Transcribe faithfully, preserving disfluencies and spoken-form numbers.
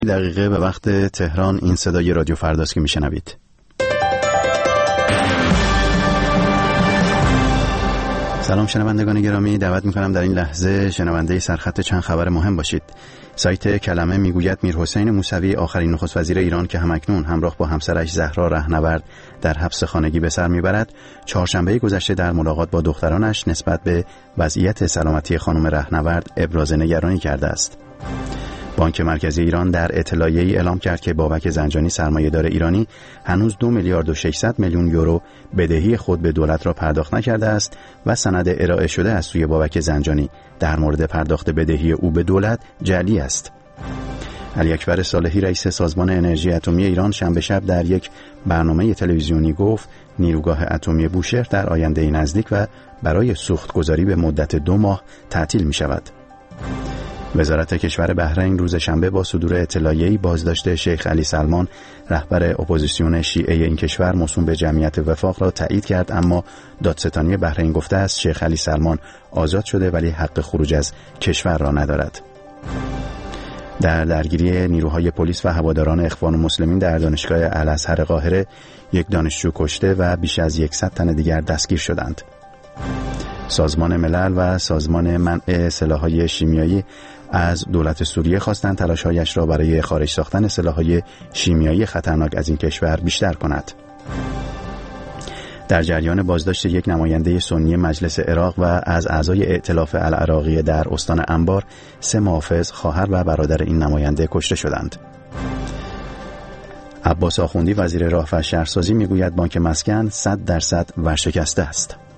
دقیقه به وقت تهران این صدای رادیو فرداست که میشنوید. سلام شنوندگان گرامی، دعوت میکنم در این لحظه شنونده سرخط چند خبر مهم باشید. سایت کلمه میگوید میرحسین موسوی آخرین نخست وزیر ایران که همکنون همراه با همسرش زهرا رهنورد در حبس خانگی به سر میبرد، چهارشنبه گذشته در ملاقات با دخترانش نسبت به وضعیت سلامتی خانم رهنورد ابراز نگرانی کرده است. بانک مرکزی ایران در اطلاعیه‌ای اعلام کرد که بابک زنجانی سرمایه‌دار ایرانی هنوز دو میلیارد و ششصد میلیون یورو بدهی خود به دولت را پرداخت نکرده است و سند ارائه شده از سوی بابک زنجانی در مورد پرداخت بدهی او به دولت جعلی است. علی اکبر صالحی رئیس سازمان انرژی اتمی ایران شنبه شب در یک برنامه تلویزیونی گفت نیروگاه اتمی بوشهر در آینده نزدیک و برای سوخت‌گذاری به مدت دو ماه تعطیل می شود. وزارت کشور بحرین روز شنبه با صدور اطلاعیه‌ای بازداشت شیخ علی سلمان رهبر اپوزیسیون شیعه این کشور موسوم به جمعیت وفاق را تایید کرد، اما دادستانی بحرین گفته است شیخ علی سلمان آزاد شده ولی حق خروج از کشور را ندارد. در درگیری نیروهای پلیس و هواداران اخوان المسلمین در دانشگاه الازهر قاهره یک دانشجو کشته و بیش از صد تن دیگر دستگیر شدند. سازمان ملل و سازمان منع سلاح‌های شیمیایی از دولت سوریه خواستند تلاش‌هایش را برای خارج ساختن سلاح‌های شیمیایی خطرناک از این کشور بیشتر کند. در جریان بازداشت یک نماینده سنی مجلس عراق و از اعضای ائتلاف العراقی در استان انبار، سه محافظ، خواهر و برادر این نماینده کشته شدند. عباس آخوندی وزیر راه و شهرسازی میگوید بانک مسکن صد درصد ورشکسته است.